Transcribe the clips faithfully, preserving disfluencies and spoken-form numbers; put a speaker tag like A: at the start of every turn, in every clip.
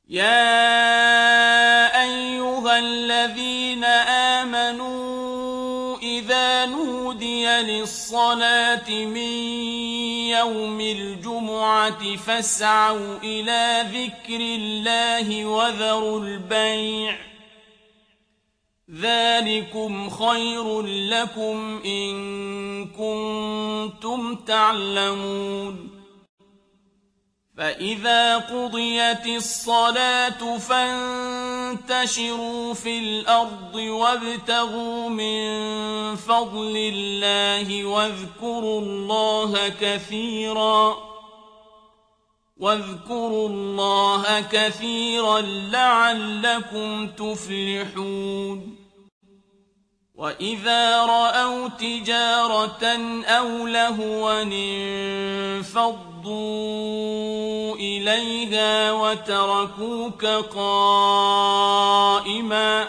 A: يا أيها الذين آمنوا إذا نودي للصلاة من يوم الجمعة فاسعوا إلى ذكر الله وذروا البيع ذلكم خير لكم إن كنتم تعلمون فإذا قضيت الصلاة فانتشروا في الأرض وابتغوا من فضل الله واذكروا الله كثيرا واذكروا الله كثيرا لعلكم تفلحون وإذا رأوا تجارة أو لهوا انفضوا إليها وتركوك قائما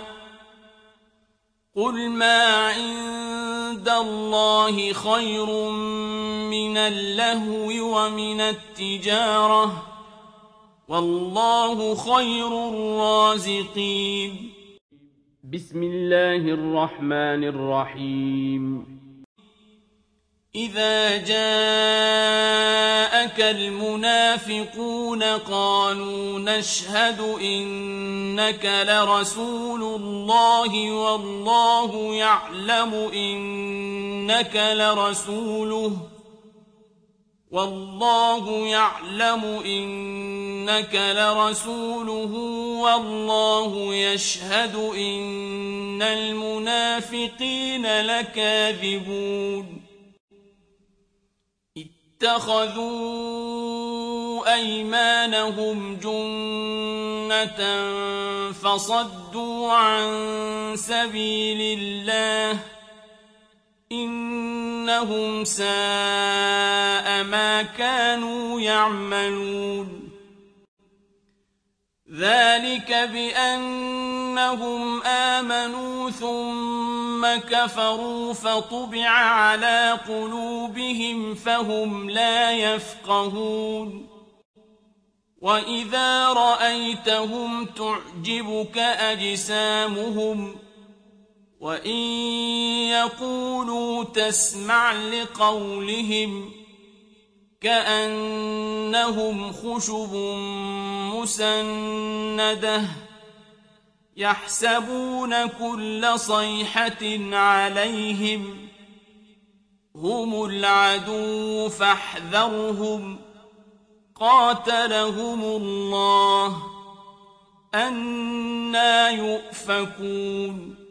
A: قل ما عند الله خير من اللهو ومن التجارة والله خير الرازقين
B: بسم الله الرحمن الرحيم
A: إذا جاءك المنافقون قالوا نشهد إنك لرسول الله والله يعلم إنك لرسوله والله يعلم إنك لرسوله والله يشهد إن المنافقين لكاذبون اتخذوا أيمانهم جنة فصدوا عن سبيل الله إنهم ساء ما كانوا يعملون ذلك بأنهم آمنوا ثم كفروا فطبع على قلوبهم فهم لا يفقهون وإذا رأيتهم تعجبك أجسامهم وإن يقولوا تسمع لقولهم كأنهم خشب مسندة يحسبون كل صيحة عليهم هم العدو فاحذرهم قاتلهم الله أنى يؤفكون